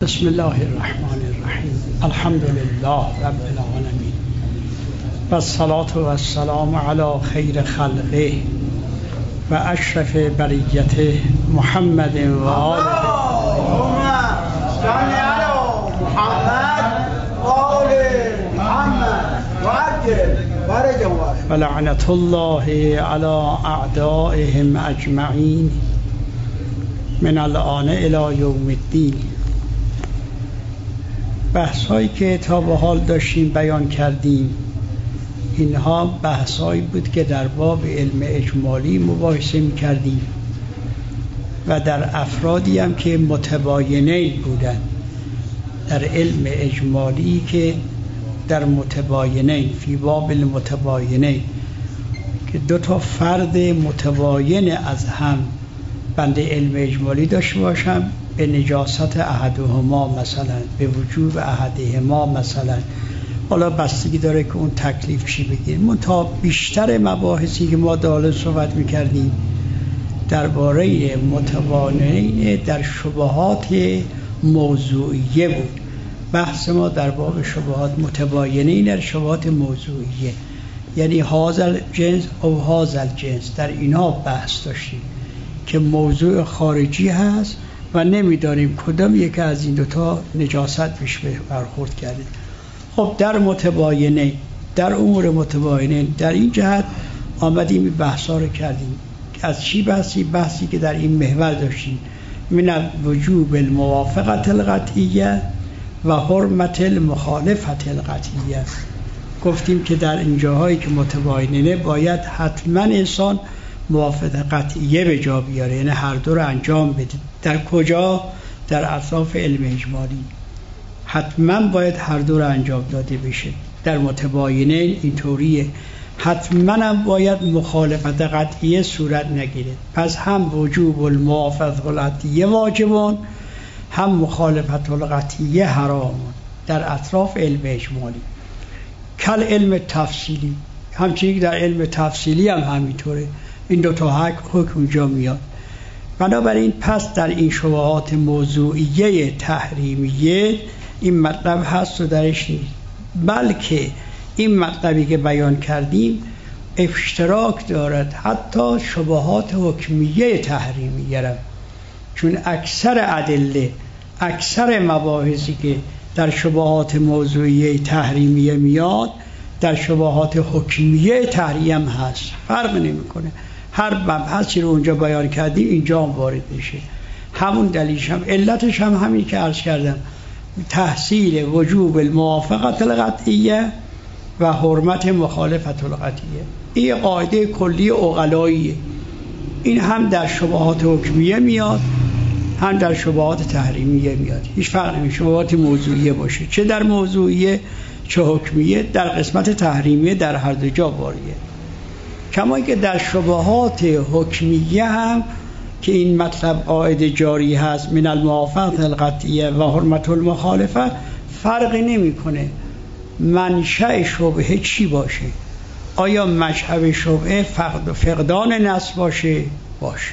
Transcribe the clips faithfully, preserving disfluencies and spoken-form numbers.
بسم الله الرحمن الرحیم. الحمد لله رب العالمین و الصلاة و السلام علی خیر خلقه و اشرف بریته محمد و آله. اللهم صل علی محمد و آل محمد و عجل فرجهم و لعنت الله علی اعدائهم اجمعین من الآن الی یوم الدین. بحث هایی که تا به حال داشتیم بیان کردیم، اینها بحث هایی بود که در باب علم اجمالی مباحثه می کردیم و در افرادی هم که متباینه بودن در علم اجمالی، که در متباینه فی باب المتباینه که دو تا فرد متباین از هم بند علم اجمالی داشته باشم، به نجاست احدهما مثلا، به وجوب احدهما مثلا، حالا بستگی داره که اون تکلیف چی بگیریم. منتها بیشتر مباحثی که ما داخل صحبت میکردیم درباره متباینین در شبهات موضوعیه بود. بحث ما در باب شبهات متباینین در شبهات موضوعیه، یعنی هازل جنس او هازل جنس، در اینا بحث داشتیم که موضوع خارجی هست و نمیدانیم کدام یک از این دوتا نجاست پیش برخورد کرده. خب در متباینه، در امور متباینه، در این جهت آمدیم بحثا رو کردیم. از چی بحثی؟ بحثی که در این محور داشتیم، من وجوب الموافقت القطعیه و حرمت المخالفت القطعیه. گفتیم که در این جاهایی که متباینه باید حتما انسان موافقت قطعیه به جا بیاره، یعنی هر دو رو انجام بده. در کجا؟ در اطراف علم اجمالی حتما باید هر دو رو انجام داده بشه. در متباینه اینطوریه، حتما هم باید مخالفت قطعیه صورت نگیره. پس هم وجوب الموافقت القطعیه واجبون، هم مخالفت القطعیه حرامون در اطراف علم اجمالی. کل علم تفصیلی، همچنین در علم تفصیلی هم همینطوره، این دو تا حق حکم جا میاد. بنابراین پس در این شبهات موضوعیه تحریمیه این مطلب هست و درش نیست، بلکه این مطلبی که بیان کردیم اشتراک دارد حتی شبهات حکمیه تحریمیه را، چون اکثر ادله، اکثر مباحثی که در شبهات موضوعیه تحریمیه میاد در شبهات حکمیه تحریم هست، فرق نمیکنه. هر مبحثی رو اونجا بیان کردیم اینجا هم وارد میشه. همون دلیلش هم علتش هم همین که عرض کردم، تحصیل وجوب الموافقت القطعیه و حرمت مخالفت القطعیه. این قاعده کلی عقلاییه، این هم در شبهات حکمیه میاد هم در شبهات تحریمیه میاد، هیچ فرق نمیکنه شبهات موضوعیه باشه چه در موضوعیه چه حکمیه، در قسمت تحریمیه در هر دو جا واریه. کما که در شبهات حکمیه هم که این مطلب قاعده جاری هست، من الموافقت القطعیه و حرمت المخالفه، فرق نمیکنه منشأ شبهه چی باشه. آیا مشهب شبهه فقد و فقدان نص باشه؟ باشه.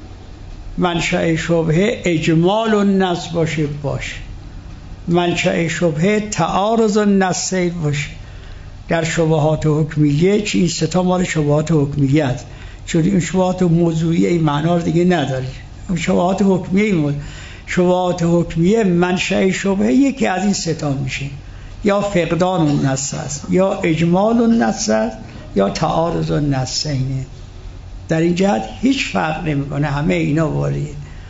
منشأ شبهه اجمال النص باشه؟ باشه. منشأ شبهه تعارض النص باشه. در شبهات حکمیه چی؟ این ستا مال شبهات حکمیه است، چون این شبهات موضوعیه این معنا رو دیگه نداره. شبهات حکمیه، شبهات حکمیه منشأ شبهه یکی از این ستا میشه، یا فقدان النص است، یا اجمال النص است، یا تعارض النصینه. در این جهت هیچ فرق نمیکنه، همه اینا واریه.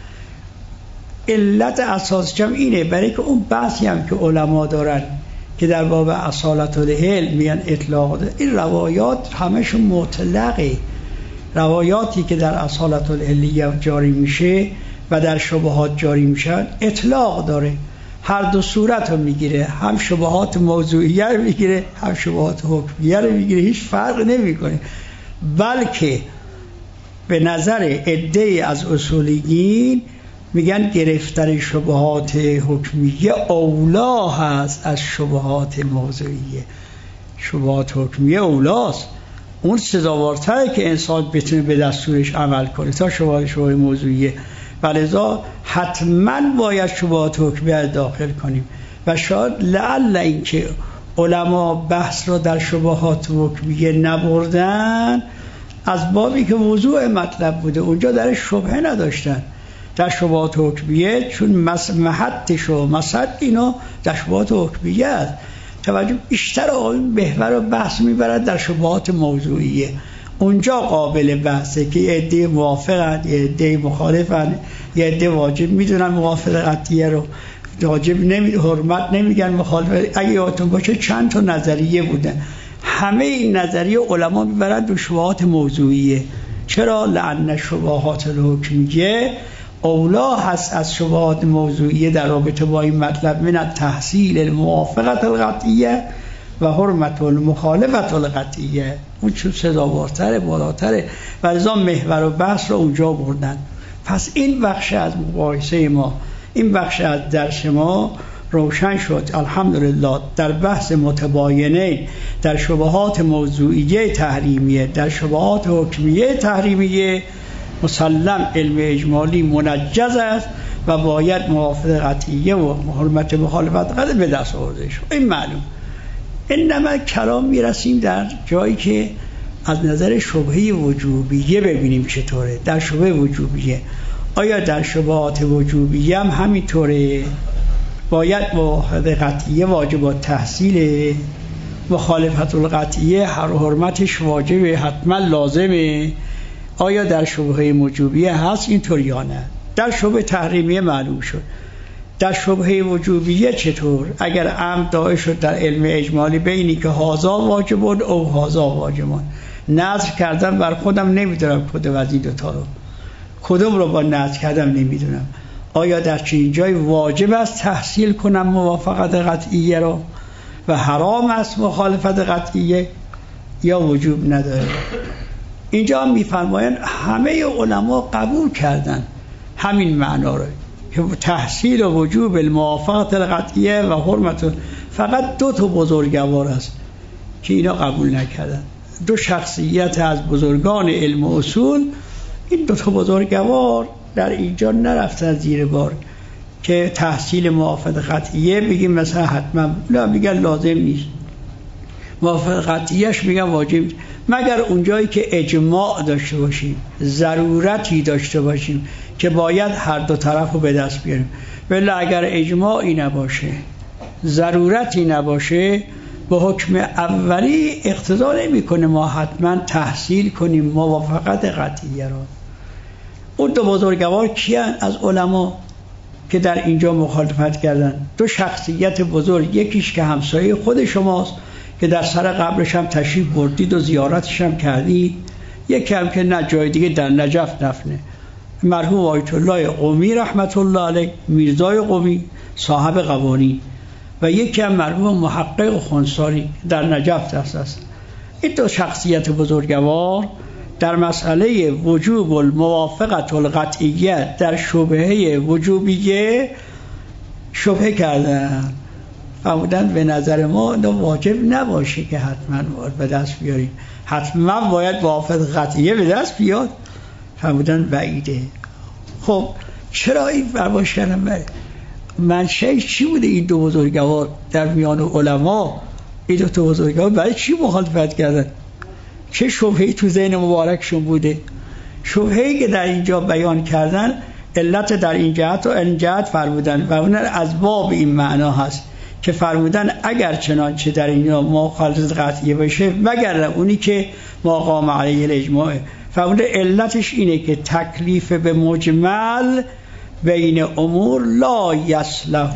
علت اساس جمع اینه، برای که اون بحثی هم که علما دارن که در باب اصالت العلم میان اطلاق ده. این روایات همشون مطلقه، روایاتی که در اصالت العلیه جاری میشه و در شبهات جاری میشن اطلاق داره، هر دو صورت رو میگیره، هم شبهات موضوعیه رو میگیره هم شبهات حکمیه رو میگیره، هیچ فرق نمیکنه. بلکه به نظر عده از اصولیین میگن گرفتن شبهات حکمیه اولا هست از شبهات موضوعیه. شبهات حکمیه اولاست، اون سزاوارتره که انسان بتونه به دستورش عمل کنه تا شبهات شبهات موضوعیه. ولذا حتما باید شبهات حکمیه داخل کنیم و شاید لعل اینکه علما بحث را در شبهات حکمیه نبردن از بابی که موضوع مطلب بوده، اونجا در شبهه نداشتن. در شبهات حکمیه چون محطش و مسد اینا در شبهات حکمیه است، توجه بیشتر آقایون محور و بحث میبرد در شبهات موضوعیه. اونجا قابل بحثه که یه عده موافقن، یه عده مخالفن، یه عده واجب میدونن موافق قطعیه رو، واجب نمی حرمت نمیگن، مخالف. اگه یادتون باشه چند تا نظریه بودن، همه این نظریه علما میبرن به شبهات موضوعیه. چرا؟ لأن شبهات الحکمیه اولا هست از شبهات موضوعیه در رابطه با این مطلب، من تحصیل الموافقت القطعیه و حرمت المخالفت القطعیه. اون چون سزاوارتره، بالاتره، و لذا محور و بحث رو اونجا بردن. پس این بخش از مباحثه ما، این بخش از درس ما روشن شد الحمدلله. در بحث متباینه در شبهات موضوعیه تحریمیه، در شبهات حکمیه تحریمیه، مسلم علم اجمالی منجز است و باید موافق قطعیه و حرمت مخالفت قطعیه به دست آورده شد. این معلوم. انما کلام میرسیم در جایی که از نظر شبهه وجوبیه ببینیم چطوره. در شبهه وجوبیه، آیا در شبهات وجوبیه هم همینطوره؟ باید موافق قطعیه واجبات تحصیله، مخالفت القطعیه هر حرمتش واجبه، حتما لازمه. آیا در شبهه وجوبیه هست اینطور یا نه؟ در شبهه تحریمیه معلوم شد. در شبهه وجوبیه چطور؟ اگر عمد داعش شد در علم اجمالی بینی که هازا واجبون او هازا واجبون، نظر کردم بر خودم نمیدونم کدوم از این دوتا رو، کدوم رو با نظر کردم نمیدونم. آیا در چنین جای واجب است تحصیل کنم موافقت قطعیه رو و حرام است مخالفت قطعیه یا وجوب نداره؟ اینجا میفرمایند همه علما قبول کردن همین معنا رو که تحصیل و وجوب الموافقت القطعیه و حرمت. فقط دو تا بزرگوار است که اینا قبول نکردن، دو شخصیت از بزرگان علم و اصول. این دو تا بزرگوار در اینجا نرفتن زیر بار که تحصیل موافقت قطعیه بگیم مثلا حتما، نه میگن لازم نیست، موافقت قطعیهش میگن واجب، مگر اونجایی که اجماع داشته باشیم، ضرورتی داشته باشیم که باید هر دو طرف رو به دست بیاریم. ولی اگر اجماعی نباشه، ضرورتی نباشه، با حکم اولی اقتضا نمیکنه ما حتما تحصیل کنیم موافقت قطعیه را. اون دو بزرگوار کیان از علما که در اینجا مخالفت کردن؟ دو شخصیت بزرگ، یکیش که همسایه خود شماست که در سر قبرش هم تشریف بردید و زیارتش هم کردید، یکی هم که نه جای دیگه در نجف دفنه، مرحوم آیت الله قمی رحمت الله علیه، میرزای قمی صاحب قوانین، و یکی هم مرحوم محقق خنساری در نجف دست است. این دو شخصیت بزرگوار در مسئله وجوب الموافقت القطعیه در شبهه وجوبیه شبهه کردن، فرمودن به نظر ما واجب نباشه که حتما باید به دست بیاریم، حتما باید موافقت قطعیه به دست بیاد. فرمودن بعیده. خب چرا این فرمایش کردن؟ منشأ چی بوده این دو بزرگوار در میان علما؟ این دو تا بزرگوار برای چی مخالفت کردن؟ چه شبهه‌ای تو ذهن مبارکشون بوده؟ شبهه‌ای که در اینجا بیان کردن علت در این جهت و این جهت فرمودن و اون از باب این معنا هست که فرمودن اگر چنانچه در اینجا مخالفت قطعیه باشه مگر اونی که ما قام علیه الاجماع، فرمودن علتش اینه که تکلیف به مجمل بین امور لا یصلح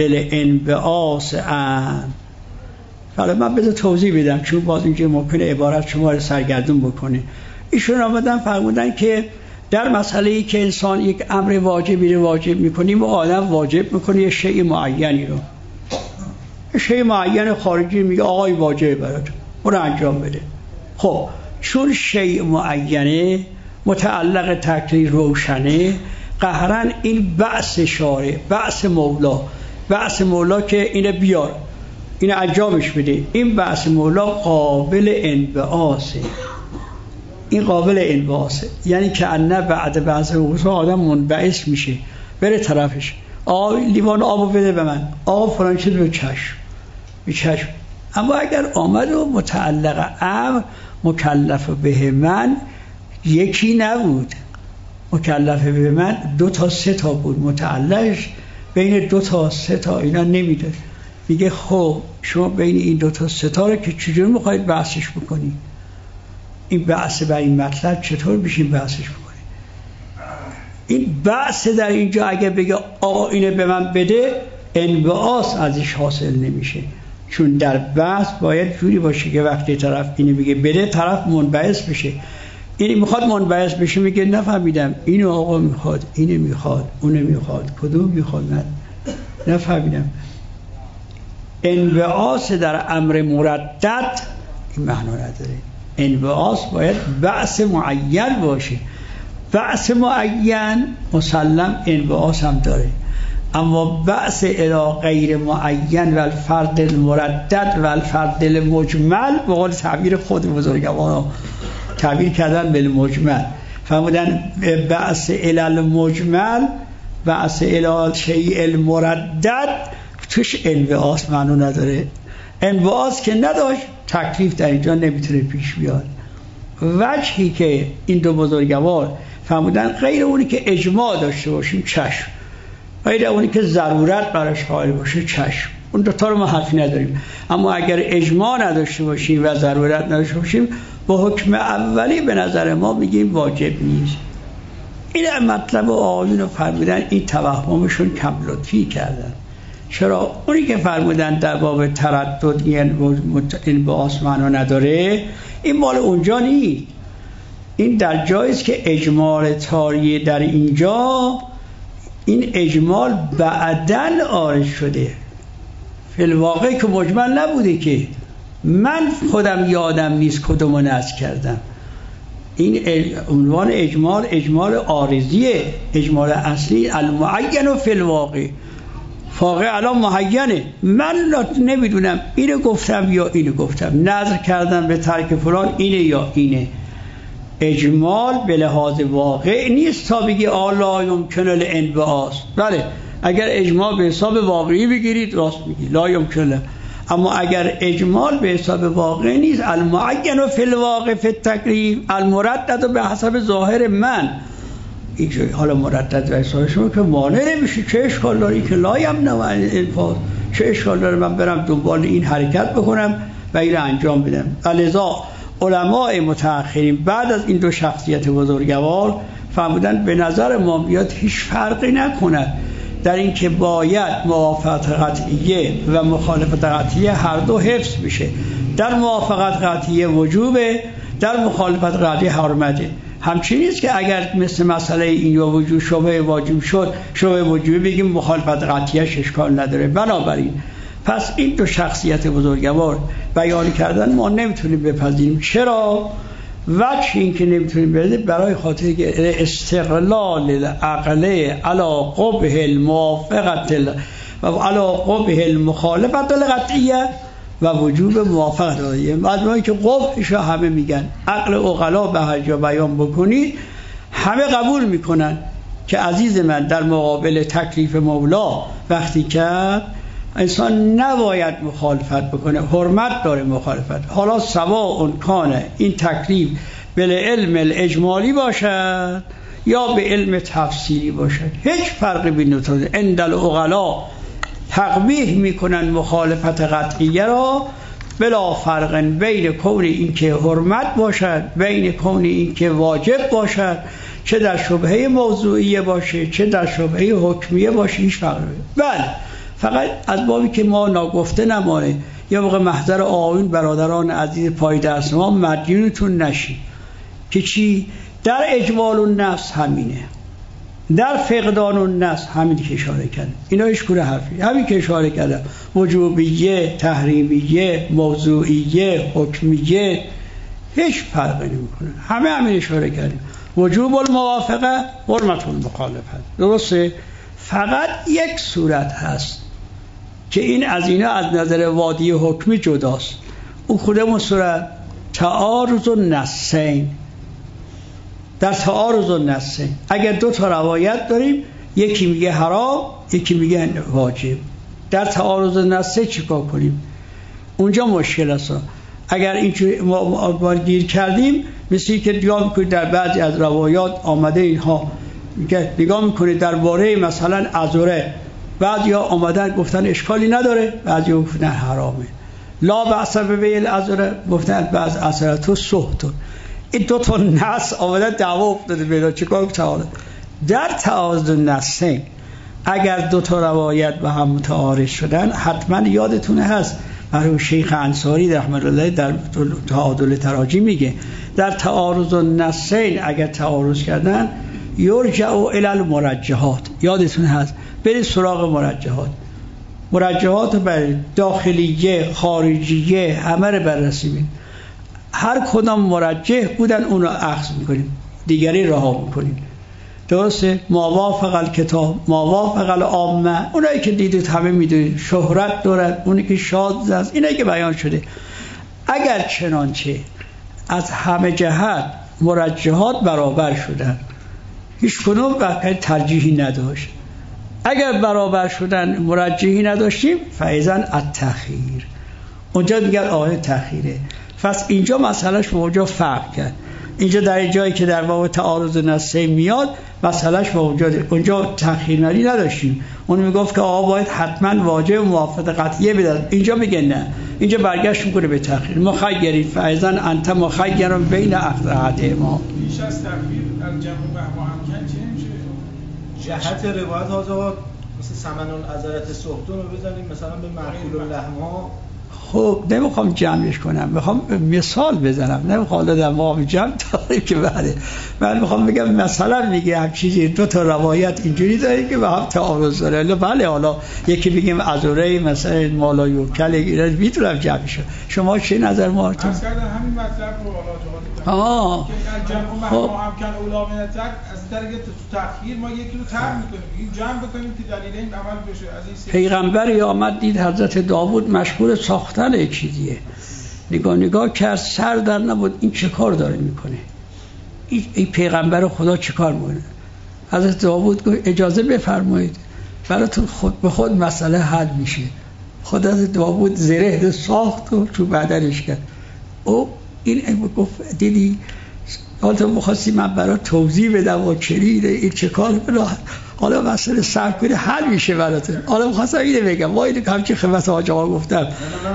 للانبعاث عام. حالا من بذار توضیح بدم چون باز اینجا ممکنه عبارت شما رو سرگردون بکنه. ایشون آمدن فرمودن که در مسئله‌ای که انسان یک امر واجبی رو واجب می‌کنیم و آدم واجب می‌کنه یه شیء معینی رو، یه شیء معین خارجی میگه آقای واجب برات برو انجام بده. خب چون شیء معینه متعلق تکلیف روشنه، قهرن این بعث شارع، بعث مولا، بعث مولا که اینه بیار، اینه انجامش بده، این بعث مولا قابل انبعاثه. این قابل انبعاثه، یعنی که انه بعد بعض وقوع آدم منبعث میشه بره طرفش. آقا لیوان آبو بده به من، آقا فلان چیز به چشم به چشم. اما اگر آمد و متعلق امر مکلف به من یکی نبود، مکلف به من دو تا سه تا بود، متعلقش بین دو تا سه تا اینا نمیده. میگه خب شما بین این دو تا سه تا رو که چجور میخواید بحثش بکنی؟ این بحث بر این مطلب چطور بشین بحثش بکنی؟ این بحث در اینجا اگه بگه آقا اینه به من بده، انبعاث ازش حاصل نمیشه، چون در بحث باید جوری باشه که وقتی طرف اینو بگه بده طرف منبعث بشه. این میخواد منبعث بشه، میگه نفهمیدم اینو آقا میخواد، اینو میخواد، اونو میخواد، کدوم میخواد، من نفهمیدم. انبعاث در امر مردد این معنا نداره. انبعاث باید بحث معین باشه. بحث معین مسلم انبعاث هم داره، اما بحث الی غیر معین و الفرد المردد و الفرد المجمل، به قول تعبیر خود بزرگواران تعبیر کردن بالمجمل، فرمودن بحث الی المجمل، بحث الی شیء المردد توش انبعاث معنی نداره. انبعاث که نداشت تکلیف در اینجا نمیتونه پیش بیاد. وجهی که این دو بزرگوار فرمودن غیر اونی که اجماع داشته باشیم چشم، غیر اونی که ضرورت براش قائل باشه چشم، اون دوتا رو ما حرفی نداریم. اما اگر اجماع نداشته باشیم و ضرورت نداشته باشیم، با حکم اولی به نظر ما میگیم واجب نیست. این مطلب آقایون رو فرمودن، این توهمشون کم لطفی کردن. چرا؟ اونی که فرمودن در باب تردد این به آسمان نداره، این مال اونجا نیست. این در جاییست که اجمال تاریه در اینجا، این اجمال بعدن آرد شده، فی الواقع که مجمل نبوده، که من خودم یادم نیست کدومو نسخ کردم. این عنوان اجمال اجمال عارضیه، اجمال اصلی المعین و فی الواقع، واقع الان معینه، من نمیدونم اینو گفتم یا اینو گفتم، نظر کردم به ترک فلان اینه یا اینه. اجمال به لحاظ واقع نیست تا بگی آلا یمکن الانبعاث. بله اگر اجمال به حساب واقعی بگیرید راست میگی لا یمکن، اما اگر اجمال به حساب واقع نیست، المعین و فی الواقع فی التکلیف المردد به حسب ظاهر من، حالا مردد و حساب شما که مانع نمیشه. چه اشکال داره که لایم نوان الفاظ، چه اشکال داره من برم دنبال این حرکت بکنم و این انجام بدم. لذا علماء متأخرین بعد از این دو شخصیت بزرگوار فرمودن به نظر ما بیاد هیچ فرقی نکند در این که باید موافقت قطعیه و مخالفت قطعیه هر دو حفظ بشه. در موافقت قطعیه وجوبه، در مخالفت قطعیه حرمته. همچنین نیست که اگر مثل مسئله این یا وجوب شبه واجب شد، شبه وجوبی بگیم مخالفت قطعیه اشکال نداره. بنابراین پس این دو شخصیت بزرگوار بیان کردن ما نمیتونیم بپذیریم. چرا؟ وجه این که نمیتونیم بپذیریم برای خاطر که استقلال العقل علی قبح الموافقت و علی قبح المخالفت القطعیه و وجوب موافقت قطعیه. مجموعی که قبحش همه میگن، عقل عقلا به هر جا بیان بکنید همه قبول میکنن که عزیز من در مقابل تکلیف مولا وقتی کرد انسان نباید مخالفت بکنه، حرمت داره مخالفت. حالا سواء کانه این تکلیف به علم الاجمالی باشد یا به علم تفصیلی باشد، هیچ فرقی بین دو تا. عند العقلا تقبیح میکنن مخالفت قطعیه را بلا فرق بین کون این که حرمت باشد، بین کون این که واجب باشد، چه در شبهه موضوعیه باشه چه در شبهه حکمیه باشه، هیچ فرقی. بله فقط از بابی که ما ناگفته نمانه، یا موقع محضر آقایون برادران عزیز پای دست ما مدیونتون نشی که چی؟ در اجمال النفس همینه، در فقدان النفس همین که اشاره کرد. اینا هیچ گونه حرفی، همین که اشاره کردم، وجوبیه، تحریمیه، موضوعیه، حکمیه، هیچ فرقی نمیکنه، همه همین اشاره کردیم. وجوب الموافقه، حرمت المخالفت. درسته؟ فقط یک صورت هست که این از اینا از نظر وادی حکمی جداست. اون خودمون صورت تعارض النصین، در تعارض النصین اگر دو تا روایت داریم، یکی میگه حرام یکی میگه واجب، در تعارض النصین چیکار کنیم؟ اونجا مشکل است. اگر اینجوری ما گیر کردیم، مثل که نگاه میکنید در بعضی از روایات آمده اینها میگه، نگاه میکنید درباره مثلا عذره، بعضیا آمدن گفتن اشکالی نداره، بعضیا گفتن حرامه. لا بأس ببیع العذره، گفتن بعض عذرتو سحت. این دو تا نص آمدن دعوا افتاده بینا، چیکار کنیم؟ در تعارض النصین اگر دو تا روایت با هم متعارض شدن، حتما یادتونه هست مرحوم شیخ انصاری رحمه الله در تعادل تراجی میگه در تعارض النصین اگر تعارض کردن یرجع الی المرجحات. یادتون هست برید سراغ مرجحات. مرجحات برای داخلیه خارجیه همه رو بررسی کنید، هر کدام مرجح بودن اون رو اخذ میکنیم، دیگری رها میکنیم. درسته؟ ما وافق الکتاب ما وافق العامه، اونایی که دیدید همه میدونید شهرت دارد، اونی که شاذ است، اینایی که بیان شده. اگر چنانچه از همه جهت مرجحات برابر شدن، هیچ کدوم واقعا ترجیحی نداشت. اگر برابر شدن مرجحی نداشتیم، فایزن التخییر، اونجا دیگر آیه تخییره. پس اینجا مسئلهش با اونجا فرق کرد. اینجا در جایی که در باب تعارض نصین میاد، مسئلهش با اونجا اونجا تخییری نداشتیم. اون میگفت که آقا باید حتما واجب موافقت قطعیه بده، اینجا میگه نه، اینجا برگشت میکنه به تخییر. مخیرین فایزن انت مخیرون بین اقطعت ما. بیش از تخییر از جمع و امکن چه میشه؟ جهت روایت ها مثل ثمن العذرت سحتون رو بزنیم مثلا به معقول اللحما. خب نمیخوام جمعش کنم، میخوام مثال بزنم، نمیخوام در واقع جمع داریم که بله. من میخوام بگم مثلا میگه هم چیزی دو تا روایت اینجوری داره که به هم تعارض داره. بله حالا یکی بگیم عذره مثلا مالا یوکل اینا میتونم جمع شه. شما چه نظر مارتون؟ از کردن همین مطلب رو حالا آه که جمع و امکن اولا من تک از طریق تأخیر ما یکی رو طرح میکنیم، این جمع بکنیم که دلیل این عمل بشه. از این پیغمبری آمد دید حضرت داوود مشغول ساختن یک چیزیه، نگاه نگاه کرد سر در نبود، این چه کار داره میکنه؟ این, این پیغمبر خدا چه کار میکنه؟ حضرت داوود گفت اجازه بفرمایید براتون خود به خود مسئله حل میشه. خدا داوود زره ساخت و تو بدنش کرد. او این گفت دیدی حالا تو می‌خواستی من برات توضیح بدم و چریده این چه کار بلا، حالا مسئله سر کنه حل میشه براتون. حالا می‌خواستم اینو بگم، ما اینو همچین خدمت حاج آقا گفتم،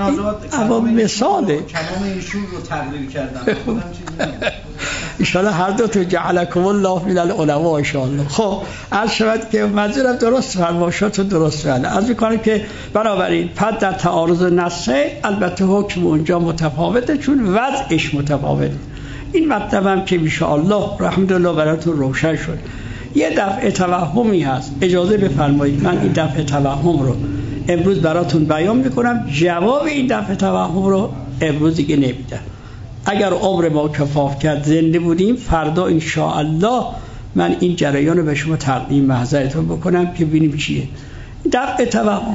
اما مثاله کلام ایشون رو تقریر کردم خودم چیزی ان شاء الله هر دو تو جعلکم الله من العلماء ان شاء الله. خب عرض شود که منظورم درست فرمایشاتون درست بله. عرض می‌کنم که بنابراین پس در تعارض نصه البته حکم اونجا متفاوته چون وضعش متفاوته. این مطلب هم که ان شاء الله رحمتالله براتون روشن شد. یه دفعه توهمی هست، اجازه بفرمایید من این دفعه توهم رو امروز براتون بیان میکنم، جواب این دفعه توهم رو امروز دیگه نمیدم. اگر عمر ما کفاف کرد زنده بودیم فردا ان شاء الله من این جریان رو به شما تقدیم محضرتون بکنم که ببینیم چیه دفعه توهم.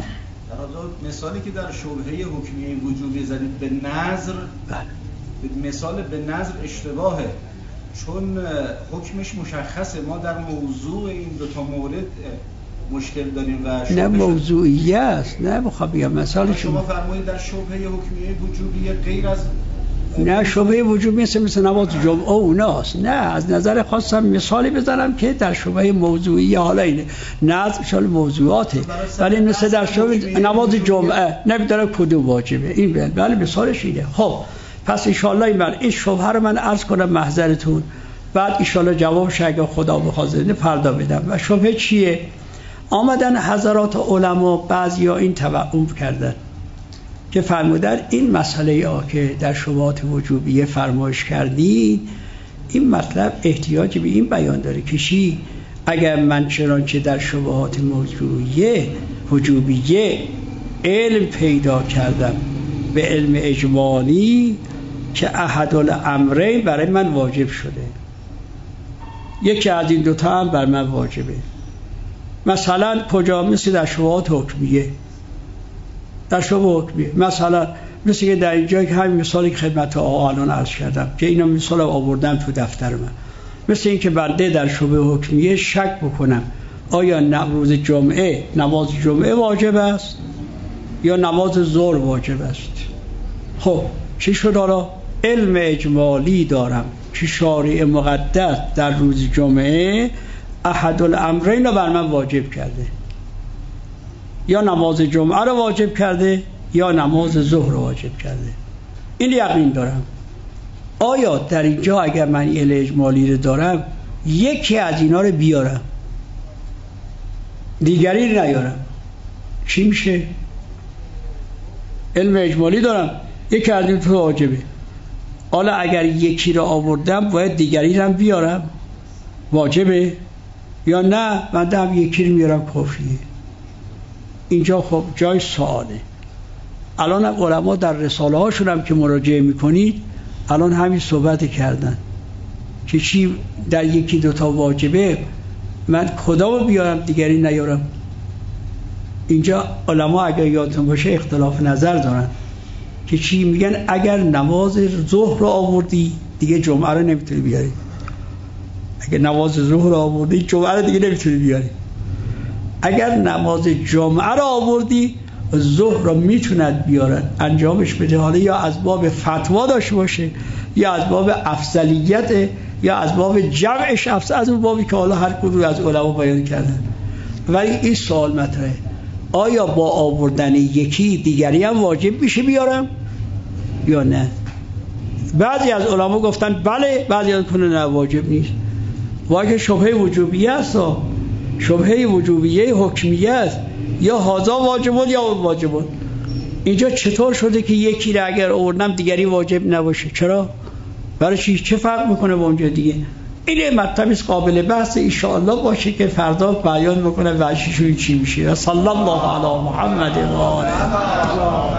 در مثالی که در شبهه حکمیه وجوبی زدید به نظر، بله مثال به نظر اشتباهه چون حکمش مشخصه. ما در موضوع این دو تا مورد مشکل داریم و نه موضوعی است، نه بخوام بگم مثال شما شما فرمایید در شبهه حکمیه وجوبی غیر از نه شبهه وجوبی مثل مثل نماز جمعه اوناست. نه از نظر خواستم مثالی بزنم که در شبهه موضوعی حالا اینه نظر شال موضوعاته، ولی مثل در شبهه نماز جمعه نمیداره کدوم واجبه این بله بله مثالش اینه. خب پس انشاءالله من این شبهه رو من عرض کنم محضرتون، بعد انشاءالله جوابش اگه خدا بخواد فردا بدم. و شبهه چیه؟ آمدن حضرات علما بعضیا این توهم کردن که فرمودن این مسئله ها که در شبهات وجوبیه فرمایش کردید این مطلب احتیاج به این بیان داره که چی؟ اگر من چنانچه در شبهات موضوعیه وجوبیه علم پیدا کردم به علم اجمالی که احدالامرین برای من واجب شده، یکی از این دوتا هم بر من واجبه. مثلا کجا؟ مثل در شبهات حکمیه، در شبهه حکمیه مثلا مثل که در اینجا که همین مثالی که خدمت آقا الان عرض کردم که اینا مثال آوردم تو دفتر من، مثل اینکه بنده در شبه حکمیه شک بکنم آیا روز جمعه نماز جمعه واجب است یا نماز ظهر واجب است. خب چی شد؟ حالا علم اجمالی دارم که شارع مقدس در روز جمعه احد الامرین رو بر من واجب کرده، یا نماز جمعه رو واجب کرده یا نماز ظهر رو واجب کرده. این یقین دارم. آیا در اینجا اگر من علم اجمالی رو دارم یکی از اینا رو بیارم دیگری رو نیارم، چی میشه؟ علم اجمالی دارم یکی از این تو واجبه، حالا اگر یکی رو آوردم باید دیگری رو هم بیارم، واجبه یا نه من دم یکی رو میارم کافیه؟ اینجا خب جای سواله. الان هم علما در رساله هاشون هم که مراجعه میکنید الان همین صحبت کردن که چی در یکی دوتا واجبه من کدامو بیارم دیگری نیارم. اینجا علما اگر یادتون باشه اختلاف نظر دارن که چی میگن اگر نماز ظهر رو آوردی دیگه جمعه رو نمیتونی بیاری، اگر نماز ظهر رو آوردی جمعه رو دیگه نمیتونی بیاری، اگر نماز جمعه رو آوردی ظهر رو میتوند بیارن انجامش بده، حالا یا از باب فتوا داشته باشه یا از باب افضلیت یا از باب جمعش افضل، از اون بابی که حالا هر کدوم از علما بیان کردن. ولی این سوال مطرحه آیا با آوردن یکی دیگری هم واجب میشه بیارم یا نه؟ بعضی از علما گفتن بله، بعضی از کنه نه واجب نیست. واجب شبهه وجوبیه است، شبهه وجوبیه حکمیه است، یا هازا واجبون یا واجبون. اینجا چطور شده که یکی را اگر آوردم دیگری واجب نباشه؟ چرا؟ برای چی؟ چه فرق میکنه با اونجا دیگه؟ این مطلبی قابل بحث ان شاء الله باشه که فردا بیان میکنه وجهش چی میشه. صلی الله علی محمد و آله.